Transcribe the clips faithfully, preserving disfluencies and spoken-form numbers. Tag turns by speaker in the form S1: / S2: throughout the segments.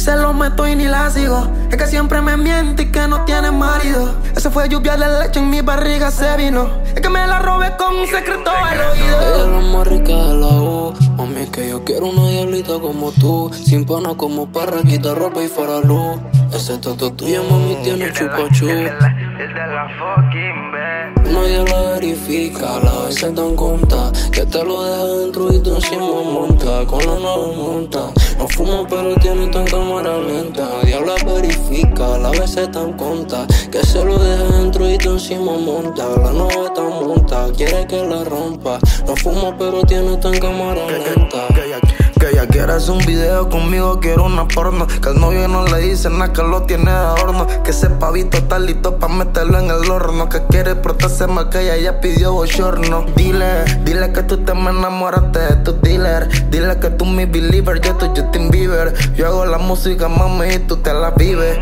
S1: Se lo meto y ni la sigo. Es que siempre me miente y que no tiene marido. Ese fue lluvia de leche en mi barriga se vino. Es que me la robé con un secreto al oído.
S2: Ella es la más rica de la U. Mami, que yo quiero una diablita como tú. Sin pana como perra, quita ropa y fuera luz. Ese toto tuyo, mami, tiene chupachú.
S3: El de la fucking B.
S2: Uno ya la verifica, la vez se dan cuenta que te lo deja dentro y tú encima monta. Con la nueva monta. No fumo pero tiene tan cámara lenta. Diabla verifica, la vez se dan cuenta que se lo deja dentro y tú encima monta. La nueva está monta, quiere que la rompa. No fumo pero tiene tan cámara lenta.
S1: Que ella, que ella quiere hacer un video conmigo, quiero una porno. Que el novio no le dice nada, que lo tiene de adorno. Que ese pavito está listo pa' meterlo en el horno. Que quiere protegerse más que ella, ya pidió bochorno. Dile, dile que tú te me enamoraste de tu dealer. Dile que tú mi believer, yo soy Justin Bieber. Yo hago la música, mami, y tú te la vives.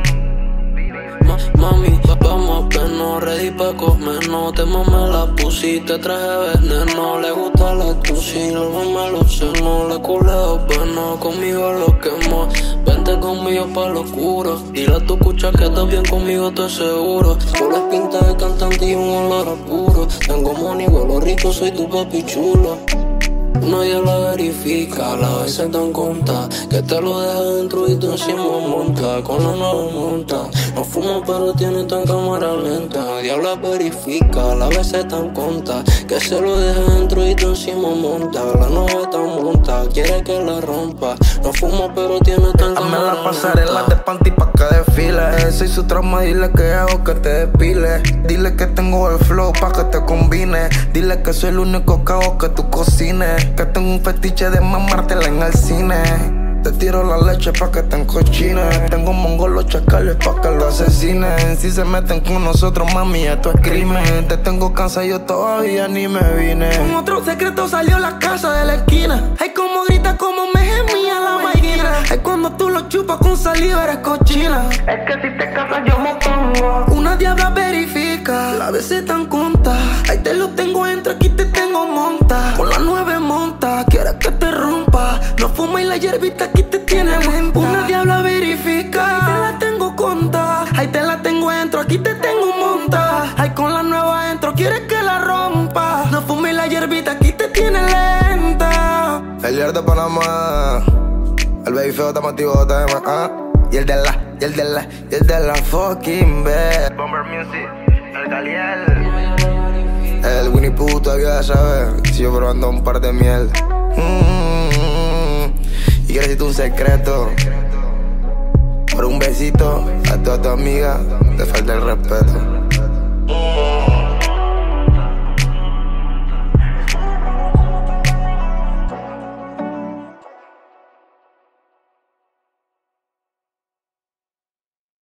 S2: Ma Mami, vamos a vernos, ready pa' comernos. Te mamé la pussy, te traje veneno. Le gusta la tusi, no me los senos. Le culeo bueno, conmigo lo quemo. Vente conmigo pa' lo oscuro. Dile a tu cucha que estás bien conmigo, estoy seguro. Por las pintas de cantante y un olor a puro. Tengo money, vuelo rico, soy tu papi chulo. Uno ya la verifica, la vez se dan cuenta que te lo deja dentro y tú encima monta. Con la nueva monta. No fumo pero tiene tan cámara lenta. Diabla verifica, la vez se dan cuenta que se lo deja dentro y tú encima monta. La nueva está monta, quiere que la rompa. No fumo pero tiene tan cámara lenta.
S1: Hazme la pasarela de panty pa' que desfile. Soy su trauma, dile que hago que te despile. Dile que tengo el flow pa' que te combine. Dile que soy el único que hago que tú cocines. Que tengo un fetiche de mamártela en el cine. Te tiro la leche pa' que te encochines. Tengo mongolos chacales pa' que lo asesinen. Si se meten con nosotros, mami, esto es crimen. Te tengo cansado, yo todavía ni me vine. Con otro secreto salió la casa de la esquina. Ay, como grita, como me gemía la máquina. Ay, cuando tú lo chupas con saliva eres cochina.
S3: Es que si te casas yo me pongo.
S1: Una diabla verifica, la vez se tan conta. Ay, te lo tengo entre aquí te tengo monta. Con la nueve monta, quieres que te rompa. No fuma y la hierbita aquí te tiene lenta. Una diabla verifica, ay, te la tengo conta. Ay, te la tengo dentro, aquí te tengo monta. Ay, con la nueva dentro, quieres que la rompa. No fuma y la hierbita aquí te tiene lenta. El Yer de Panamá, el baby feo está motivo, está de más, ah. Y el de la, y el de la, y el de la fucking bed.
S3: Bomber Music, el Galiel.
S1: El Winnie Pooh todavía sabes, sigo probando un par de miel. Mm-hmm. Y quiero decirte un secreto. Por un besito a toda tu amiga te falta el respeto.